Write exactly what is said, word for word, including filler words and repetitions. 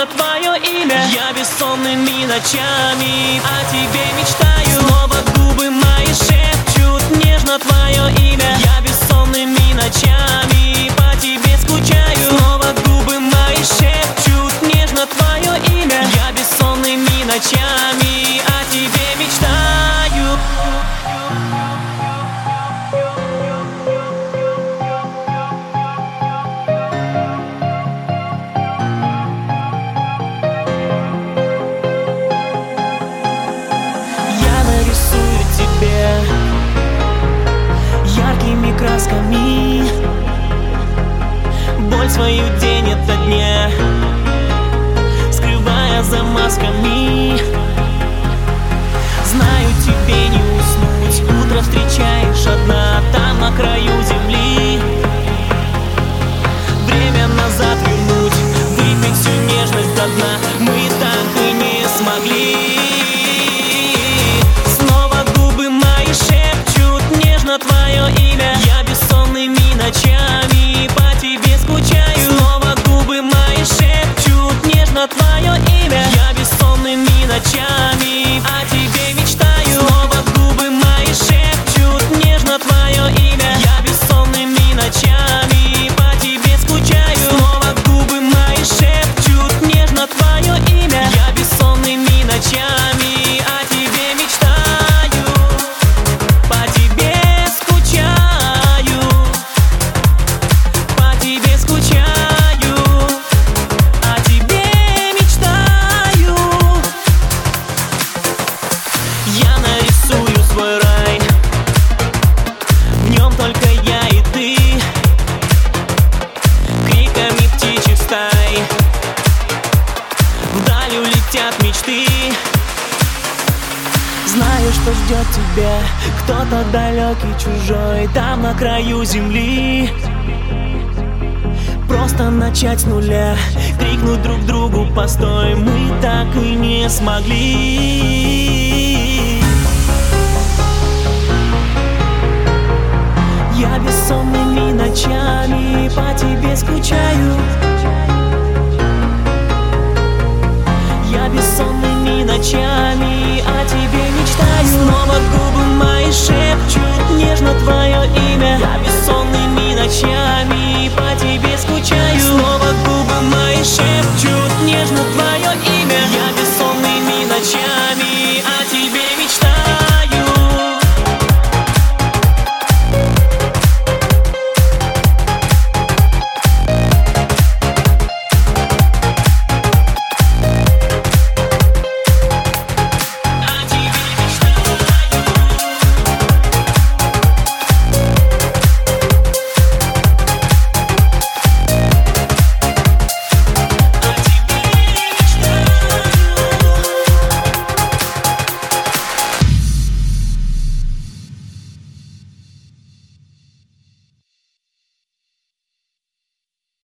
нежно твое имя. Я бессонными ночами о тебе мечтаю. Снова губы мои шепчут нежно твое имя. Я бессонными ночами по тебе скучаю. Снова губы мои шепчут нежно твое имя. Я бессонными ночами о тебе мечтаю. Я нарисую тебе яркими красками боль свою день ото дня, скрывая за масками. Знаю, тебе не уснуть, утро встречаешь одна там на краю земли. Время назад вернуть, выпить всю нежность до дна мы так и не смогли. Снова губы мои шепчут нежно твое имя. Я бессонными ночами по тебе скучаю. Снова губы мои шепчут нежно твое имя. Я бессонными ночами о тебе мечтаю. Снова губы мои шепчут нежно твое имя. Я бессонными ночами по тебе скучаю. Снова губы мои шепчут нежно твое имя. Я бессонными ночами о тебе мечтаю. По тебе скучаю. По тебе скучаю. О тебе мечтаю. Я нарисую свой рай, в нем только я и ты, криками птичьих стай вдаль улетят мечты. Знаю, что ждет тебя кто-то далекий, чужой, там на краю земли. Просто начать с нуля, крикнуть друг другу постой, мы так и не смогли.